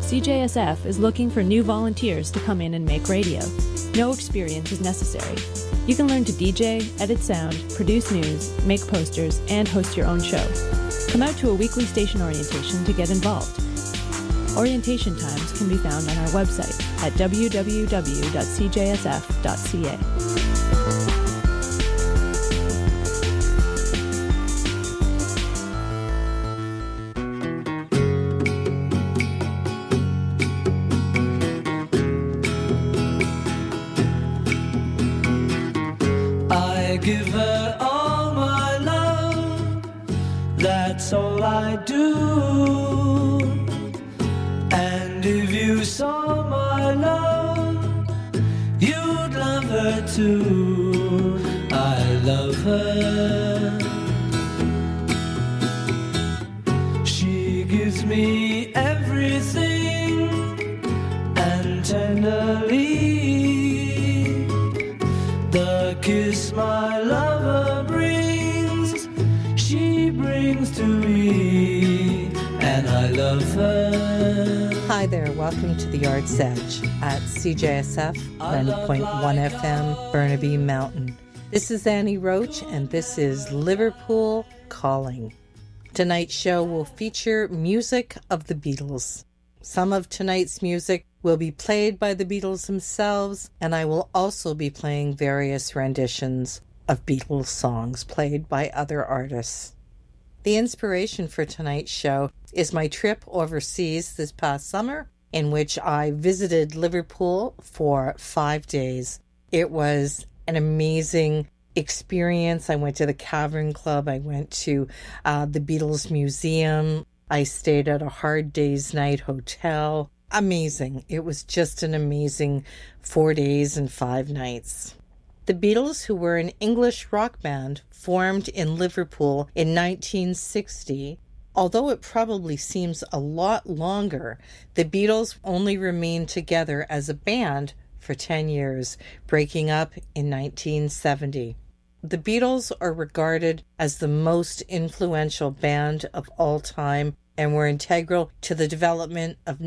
CJSF is looking for new volunteers to come in and make radio. No experience is necessary. You can learn to DJ, edit sound, produce news, make posters, and host your own show. Come out to a weekly station orientation to get involved. Orientation times can be found on our website at www.cjsf.ca. Give her all my love, that's all I do. And if you saw my love, you'd love her too. I love her. She gives me everything, and tenderly the kiss my lover brings, she brings to me, and I love her. Hi there, welcome to the Arts Edge at CJSF 90.1 FM, Burnaby Mountain. This is Annie Roach, and this is Liverpool Calling. Tonight's show will feature music of the Beatles. Some of tonight's music will be played by the Beatles themselves, and I will also be playing various renditions of Beatles songs played by other artists. The inspiration for tonight's show is my trip overseas this past summer, in which I visited Liverpool for 5 days. It was an amazing experience. I went to the Cavern Club, I went to the Beatles Museum, I stayed at a Hard Day's Night hotel. Amazing. It was just an amazing 4 days and 5 nights. The Beatles, who were an English rock band formed in Liverpool in 1960, although it probably seems a lot longer, the Beatles only remained together as a band for 10 years, breaking up in 1970. The Beatles are regarded as the most influential band of all time and were integral to the development of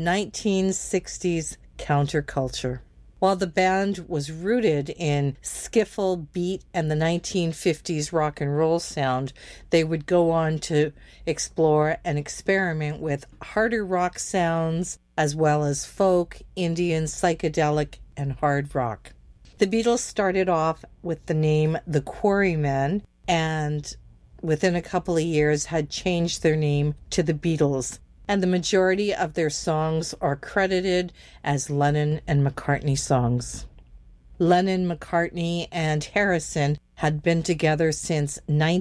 1960s counterculture. While the band was rooted in skiffle, beat, and the 1950s rock and roll sound, they would go on to explore and experiment with harder rock sounds as well as folk, Indian, psychedelic, and hard rock. The Beatles started off with the name The Quarrymen, and within a couple of years had changed their name to The Beatles, and the majority of their songs are credited as Lennon and McCartney songs. Lennon, McCartney, and Harrison had been together since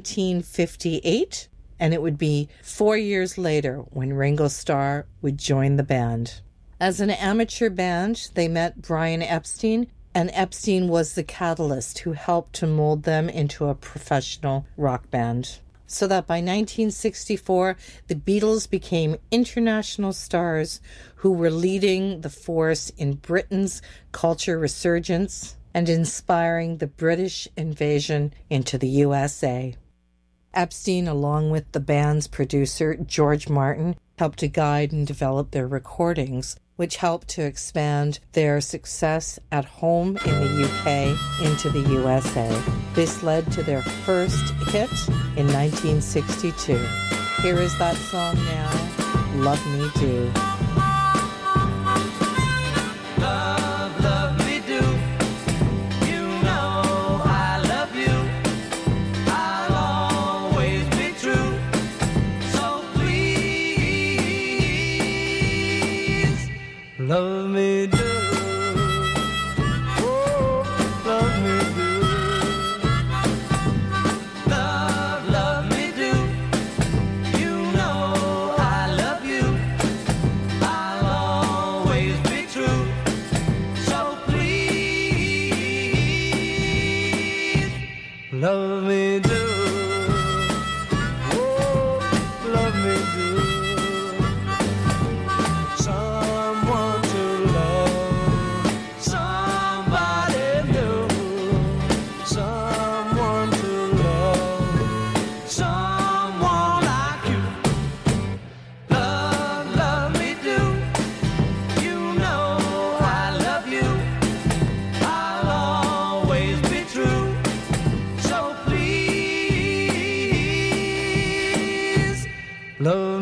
1958, and it would be 4 years later when Ringo Starr would join the band. As an amateur band, they met Brian Epstein, and Epstein was the catalyst who helped to mold them into a professional rock band. So that by 1964, the Beatles became international stars who were leading the force in Britain's culture resurgence and inspiring the British invasion into the USA. Epstein, along with the band's producer, George Martin, helped to guide and develop their recordings, which helped to expand their success at home in the UK into the USA. This led to their first hit in 1962. Here is that song now, Love Me Do. Love me do, oh, love me do. Love me do. You know I love you.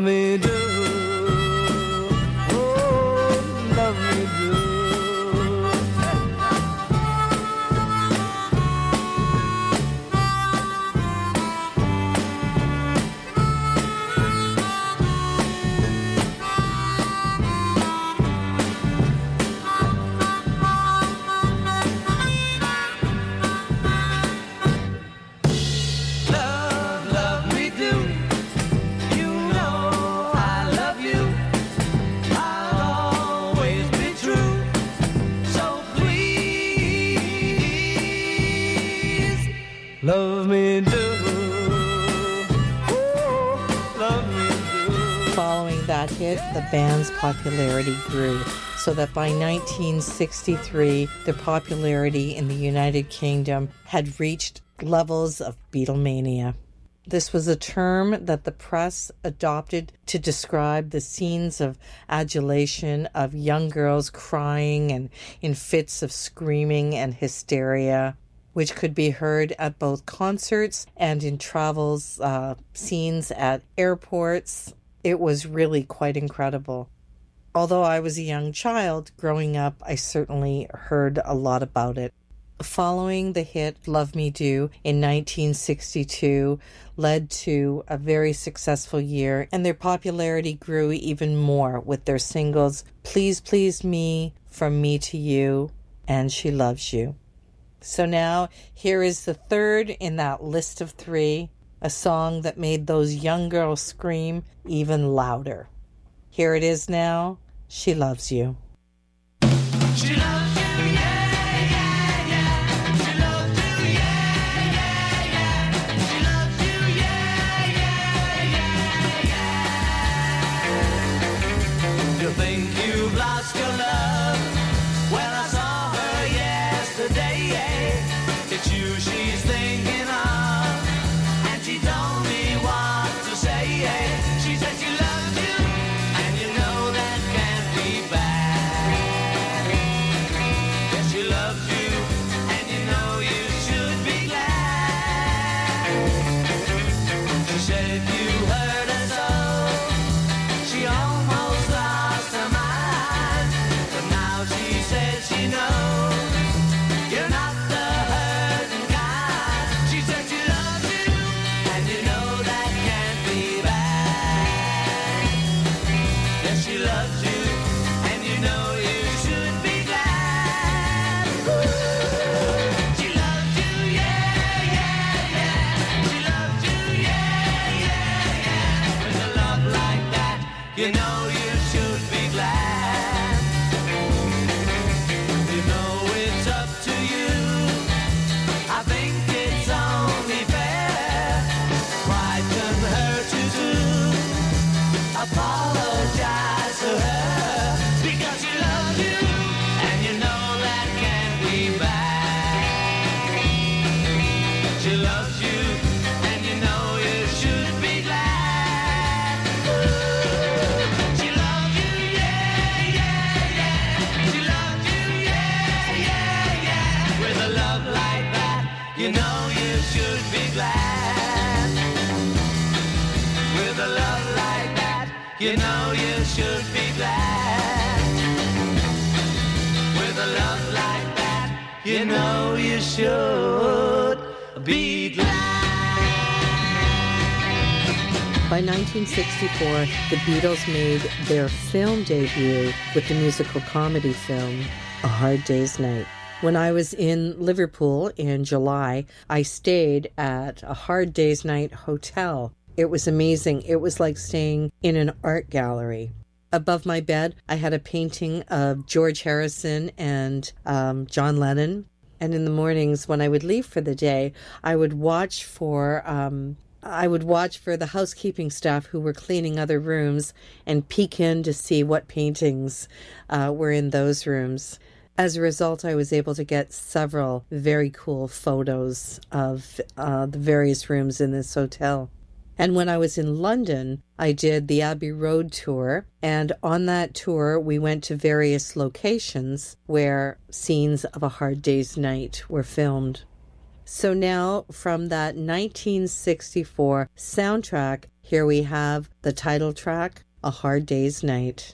me do. Oh, love me do. Love me do. Oh, love me do. Following that hit, the band's popularity grew, so that by 1963, their popularity in the United Kingdom had reached levels of Beatlemania. This was a term that the press adopted to describe the scenes of adulation of young girls crying and in fits of screaming and hysteria, which could be heard at both concerts and in travels, scenes at airports. It was really quite incredible. Although I was a young child growing up, I certainly heard a lot about it. Following the hit Love Me Do in 1962 led to a very successful year, and their popularity grew even more with their singles Please Please Me, From Me to You, and She Loves You. So now, here is the third in that list of three, a song that made those young girls scream even louder. Here it is now, She Loves You. She loves you, yeah, yeah, yeah. She loves you, yeah, yeah, yeah. She loves you, yeah, yeah, yeah, yeah. You think you've lost your love? Well, I saw her yesterday. It's you she's thinking of, and she told me what to say. She said she loves you, and you know that can't be bad. Yes, she loves you, and you know you should be glad. She said you hurt her so, she almost lost her mind. But now she says she knows you're not the hurting kind. She said she loves you, and you know that can't be bad. Yes, she loves you, and you know you should be glad. She loves you, yeah, yeah, yeah. She loves you, yeah, yeah, yeah. With a love like that, you know you should be glad. You know it's up to you. I think it's only fair. Pride can hurt you too. Apologize to her, because she loves you, and you know that can't be bad. She loves you, and you know you should be glad. She loves you, yeah, yeah, yeah. She loves you, yeah, yeah, yeah. With a love like that, you know you should be glad. With a love like that, you know you should be glad. With a love like that, you know you should be glad. By 1964, the Beatles made their film debut with the musical comedy film A Hard Day's Night. When I was in Liverpool in July, I stayed at A Hard Day's Night hotel. It was amazing. It was like staying in an art gallery. Above my bed, I had a painting of George Harrison and John Lennon. And in the mornings when I would leave for the day, I would watch for the housekeeping staff who were cleaning other rooms and peek in to see what paintings were in those rooms. As a result, I was able to get several very cool photos of the various rooms in this hotel. And when I was in London, I did the Abbey Road tour. And on that tour, we went to various locations where scenes of A Hard Day's Night were filmed. So now from that 1964 soundtrack, here we have the title track, A Hard Day's Night.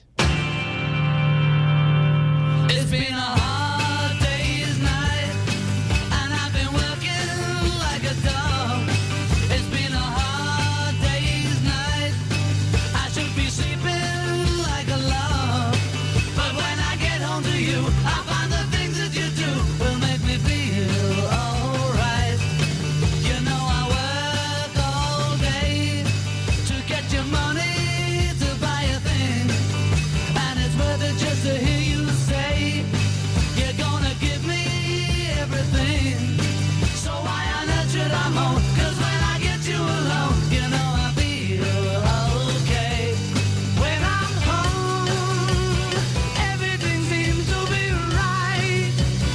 It's been a hard day's night, and I've been working like a dog. It's been a hard day's night, I should be sleeping like a log. But when I get home to you, I find the things that you do will make me feel alright. You know I work all day to get your money to buy a thing, and it's worth it just to hear you say you're gonna give me everything. So why on earth should I moan? 'Cause when I get you alone, you know I feel okay. When I'm home, everything seems to be right.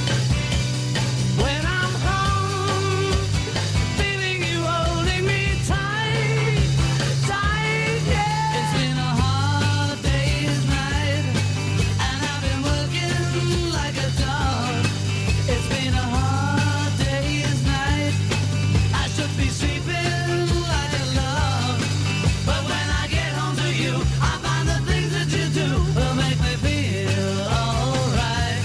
When I'm home, feeling you holding me tight, tight, yeah. It's been a hard day's night, and I've been working like a dog. It's been a hard day's night, I should be sleeping like a log. But when I get home to you, I find the things that you do will make me feel alright.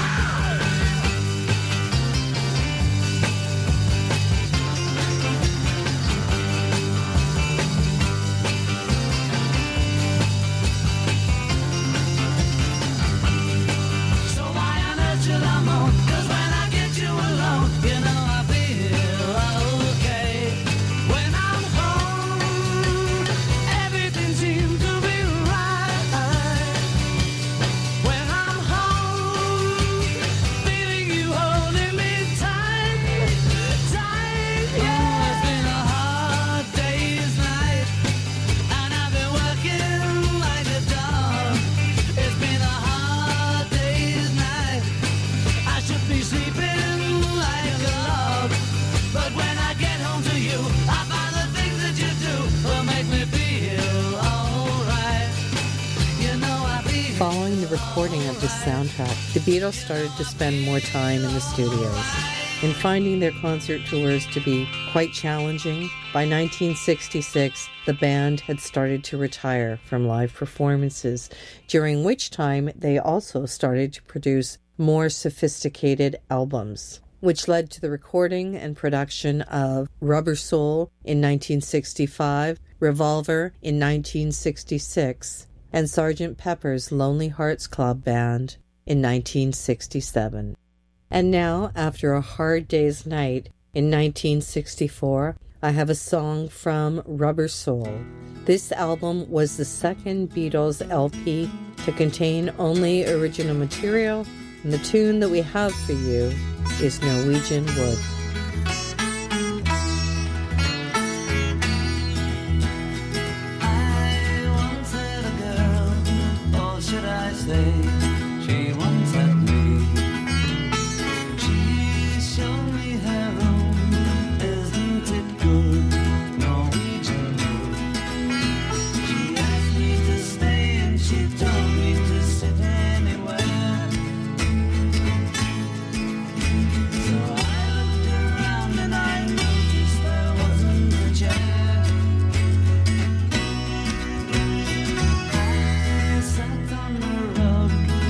So why on earth should I moan? 'Cause when I get you alone, you know I feel okay. When I'm home, everything seems to be right. When I'm home, feeling you holding me tight, tight, yeah. It's been a hard day's night, and I've been working like a dog. It's been a hard day's night, I should be sleeping like a log. But when I get home to you, I find the things that you do will make me feel alright. You know I feel. Following the recording of this soundtrack, the Beatles started to spend more time in the studios. In finding their concert tours to be quite challenging, by 1966, the band had started to retire from live performances, during which time they also started to produce more sophisticated albums, which led to the recording and production of Rubber Soul in 1965, Revolver in 1966, and Sgt. Pepper's Lonely Hearts Club Band in 1967. And now, after A Hard Day's Night in 1964, I have a song from Rubber Soul. This album was the second Beatles LP to contain only original material, and the tune that we have for you is Norwegian Wood. I once had a girl, or should I say, she once had me. She showed me her room, isn't it good, Norwegian wood. She asked me to stay and she told me to sit anywhere. So I looked around and I noticed there wasn't a chair. I sat on the rug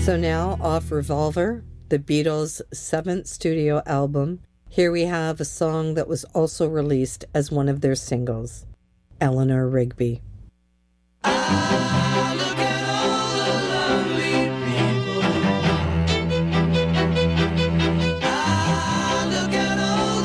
So now, off Revolver, the Beatles' 7th studio album, here we have a song that was also released as one of their singles, Eleanor Rigby. Look at all the lovely people. Look at all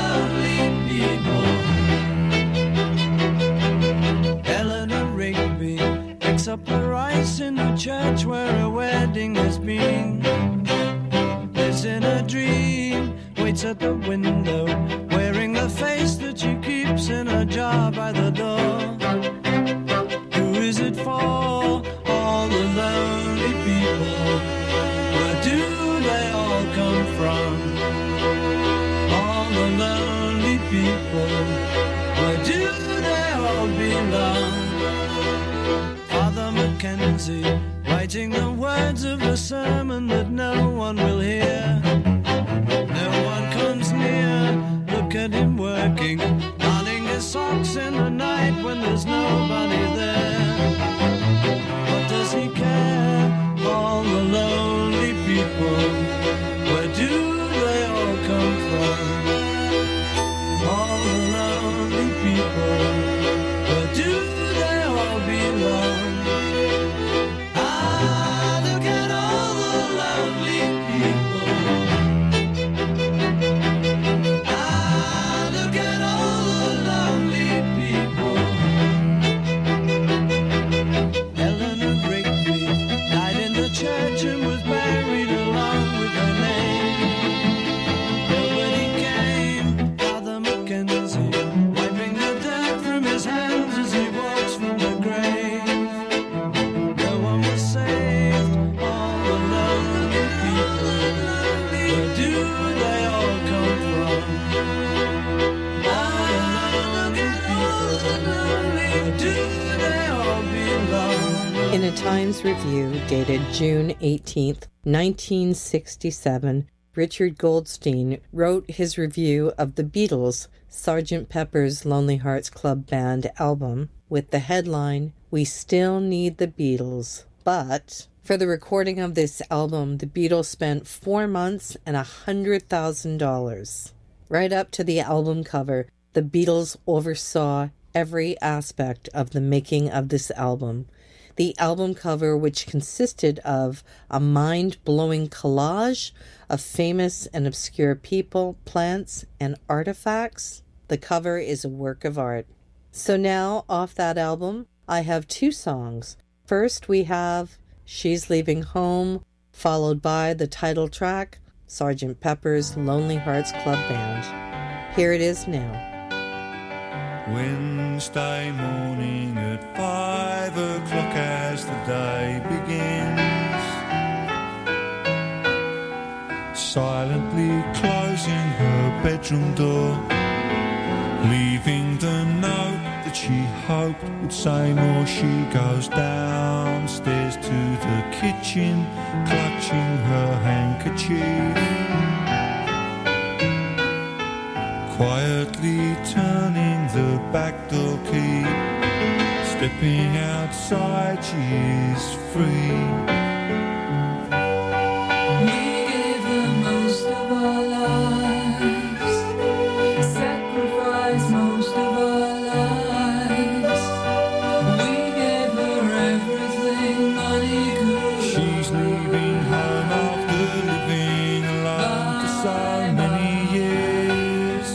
the lovely people. Eleanor Rigby picks up the rice in the church where a wedding has been. Lives in a dream, waits at the window, wearing the face that she keeps in a jar by the door. Who is it for? All the lonely people. Where do they all come from? All the lonely people. Where do they all belong? Father Mackenzie, writing the words of a sermon that no one will hear. No one comes near. Look at him working, darning his socks in the night when there's nobody there. What does he care? All the lonely people. Where do they all come from? All the lonely people. Where do they all belong? Look at all the lovely people. Look at all the lovely people. Eleanor Rigby died in the church and was buried along with her name. Nobody came. Father Mackenzie wiping the dirt from his hands as he walks from the grave. No one was saved. All the lonely people. Where do they all come from? All the lonely people. Where do they all belong? In a Times review dated June 18th, 1967, Richard Goldstein wrote his review of the Beatles' Sgt. Pepper's Lonely Hearts Club Band album with the headline, "We Still Need the Beatles." But for the recording of this album, the Beatles spent 4 months and $100,000. Right up to the album cover, the Beatles oversaw every aspect of the making of this album. The album cover, which consisted of a mind-blowing collage of famous and obscure people, plants, and artifacts. The cover is a work of art. So now, off that album, I have 2 songs. First, we have She's Leaving Home, followed by the title track, Sgt. Pepper's Lonely Hearts Club Band. Here it is now. Wednesday morning at 5 o'clock as the day begins, silently closing her bedroom door, leaving the note that she hoped would say more. She goes downstairs to the kitchen, clutching her handkerchief, quietly turning the back door key. Stepping outside, she is free. We gave her most of our lives, sacrificed most of our lives. We gave her everything money could. She's leaving home after living alone for so many years.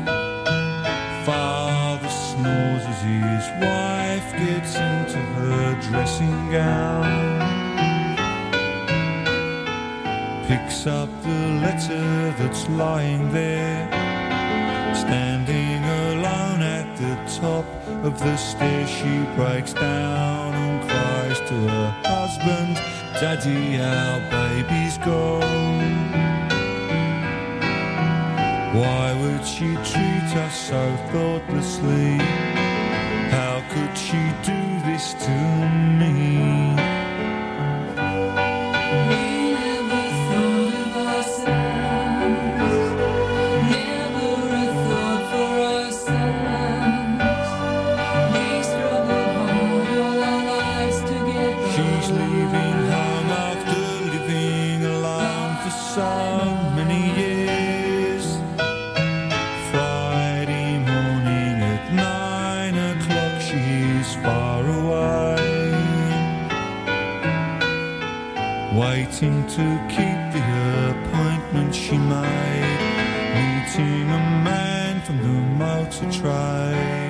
Father snores as his wife gets into her dressing gown, picks up the letter that's lying there, standing alone at the top of the stairs. She breaks down and cries to her husband, "Daddy, our baby's gone." Why would she treat us so thoughtlessly? How could she do this to me? We never thought of ourselves, never a thought for ourselves. We struggled hard all our lives to get She's leaving home after living many years. Friday morning at 9 o'clock, she's far away, waiting to keep the appointment she made, meeting a man from the motor trade.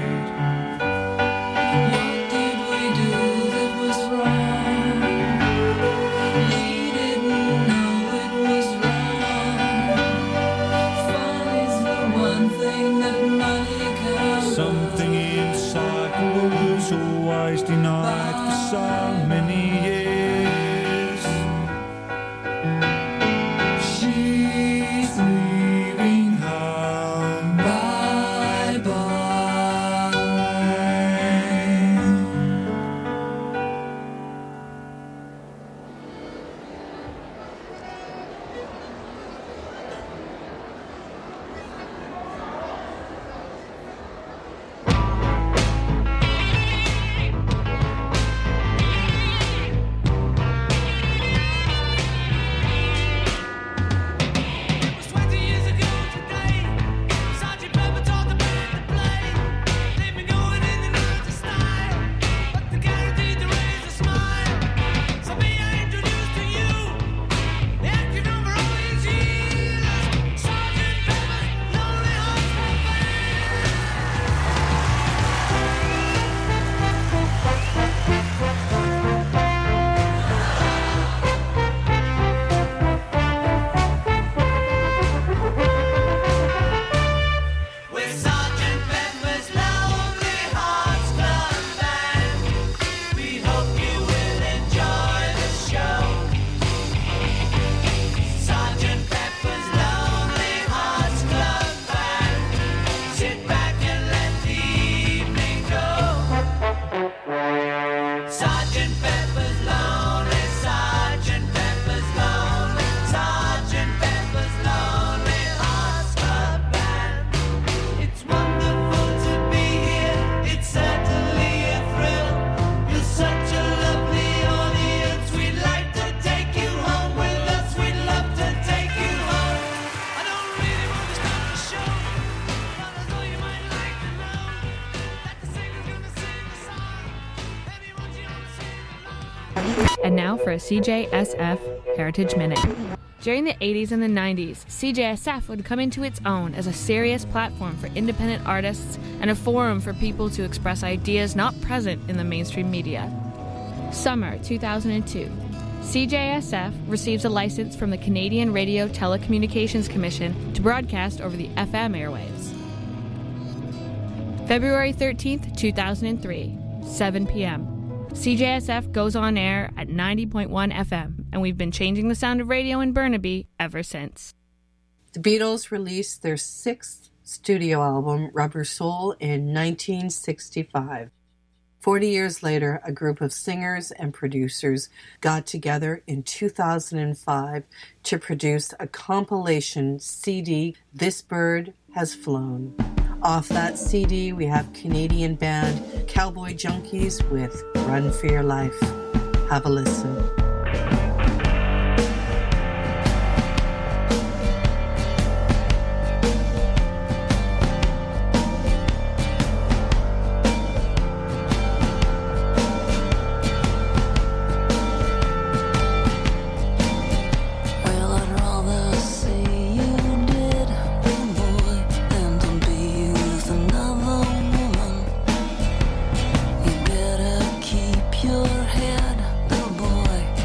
Something inside was always denied for so many years. She's leaving home. Bye bye. And now for a CJSF Heritage Minute. During the 80s and the 90s, CJSF would come into its own as a serious platform for independent artists and a forum for people to express ideas not present in the mainstream media. Summer 2002. CJSF receives a license from the Canadian Radio Telecommunications Commission to broadcast over the FM airwaves. February 13th, 2003, 7 p.m. CJSF goes on air at 90.1 FM, and we've been changing the sound of radio in Burnaby ever since. The Beatles released their 6th studio album, Rubber Soul, in 1965. 40 years later, a group of singers and producers got together in 2005 to produce a compilation CD, This Bird Has Flown. Off that CD, we have Canadian band Cowboy Junkies with Run for Your Life. Have a listen. Your head, little boy.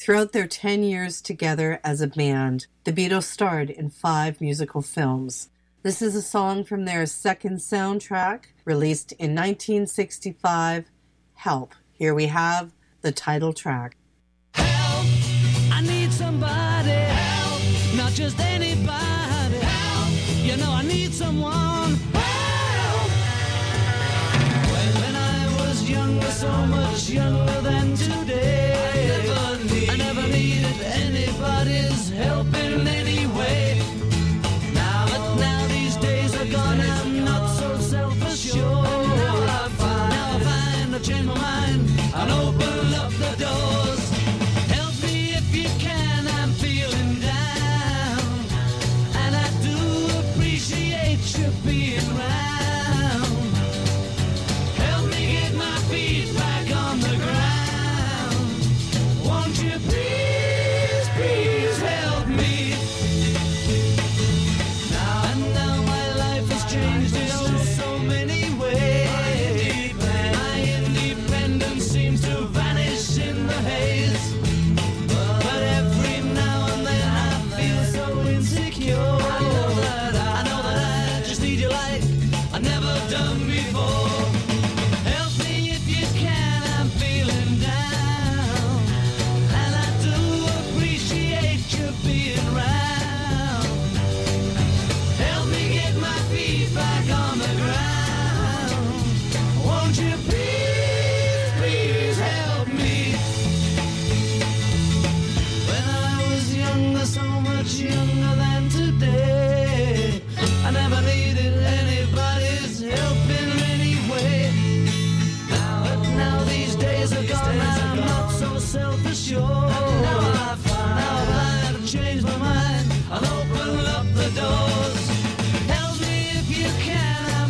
Throughout their 10 years together as a band, the Beatles starred in 5 musical films. This is a song from their second soundtrack, released in 1965, Help. Here we have the title track. Help, I need somebody. Help, not just anybody. Help, you know I need someone. Help. When I was younger, so much younger than today, I never needed anybody's help in any way. But now these days are gone, I'm not so self-assured. Now I find I've changed my mind and open up the doors. Help me if you can, I'm feeling down, and I do appreciate you being around. Help me get my feet back on the ground. Won't you please, please help me? Now my life has changed in so many ways. My independence seems to vanish in the haze. But every now and then I feel so insecure. I know that I just need you like I've never done before.